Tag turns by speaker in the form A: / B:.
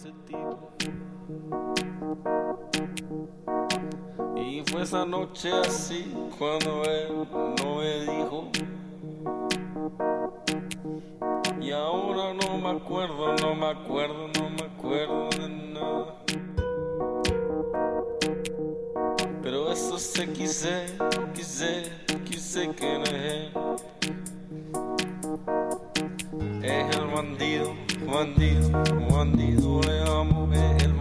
A: ese tipo. Y fue esa noche así cuando él no me dijo. Y ahora no me acuerdo, no me acuerdo, no me acuerdo de nada. Pero eso sé, quise que no es él. Es el bandido, bandido, bandido, le amo, es el